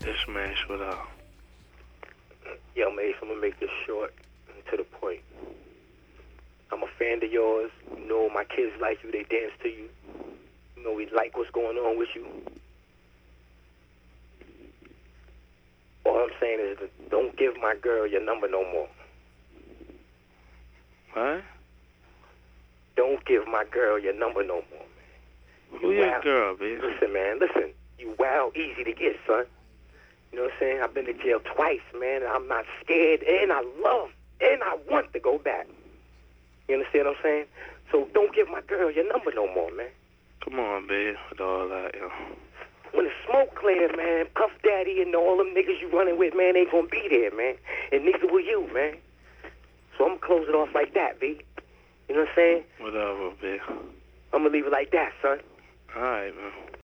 Just smash with Yo, Mace, I'm gonna make this short and to the point. I'm a fan of yours. You know my kids like you. They dance to you. You know we like what's going on with you. All I'm saying is don't give my girl your number no more. What? Don't give my girl your number no more, man. Who your girl, bitch? Listen, man, listen. You wild easy to get, son. You know what I'm saying? I've been to jail twice, man, and I'm not scared, and I love, and I want to go back. You understand what I'm saying? So don't give my girl your number no more, man. Come on, babe, with all that, yo. When the smoke clear, man, Puff Daddy and all them niggas you running with, man, ain't gonna be there, man. And neither will you, man. So I'm gonna close it off like that, B. You know what I'm saying? Whatever, babe. I'm gonna leave it like that, son. All right, man.